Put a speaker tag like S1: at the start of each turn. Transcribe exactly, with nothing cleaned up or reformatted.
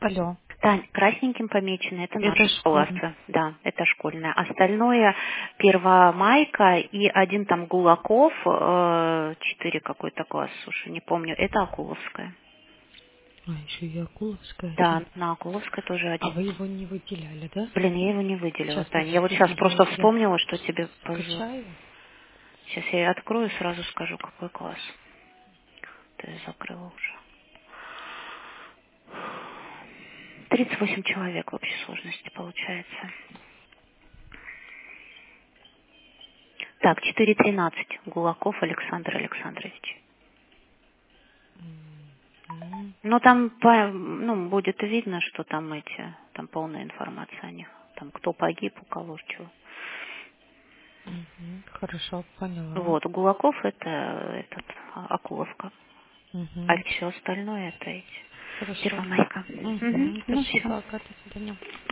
S1: Алло.
S2: Тань, красненьким помечено, это
S1: Это
S2: наши
S1: школьная.
S2: классы. Да, это школьная. Остальное Первомайка и один там Гулаков, э, четыре какой-то класс, слушай, не помню, это Акуловская.
S1: А, еще и Акуловская
S2: Да,
S1: один.
S2: на Акуловской тоже
S1: А
S2: один.
S1: вы его не выделяли, да?
S2: Блин, я его не выделила,
S1: Сейчас
S2: Тань. Я вот
S1: подожди,
S2: сейчас просто
S1: я, я
S2: вспомнила, что тебе
S1: с-
S2: повезло.
S1: скачаю.
S2: Сейчас я открою, сразу скажу, какой класс. Ты закрыла уже. тридцать восемь человек в общей сложности получается. Так, четыре тринадцать. Гулаков Александр Александрович.
S1: М,
S2: Ну, там, по- ну, будет видно, что там эти, там полная информация о них. Там, кто погиб, у кого чего.
S1: мгм. Хорошо, поняла.
S2: Вот, Гулаков это этот, а, Акуловка. А
S1: Мгм.
S2: все остальное это эти.
S1: Хорошо.
S2: Первомайка. Угу.
S1: Мгм.
S2: Ну, все.
S1: Спасибо, Агата, до свидания.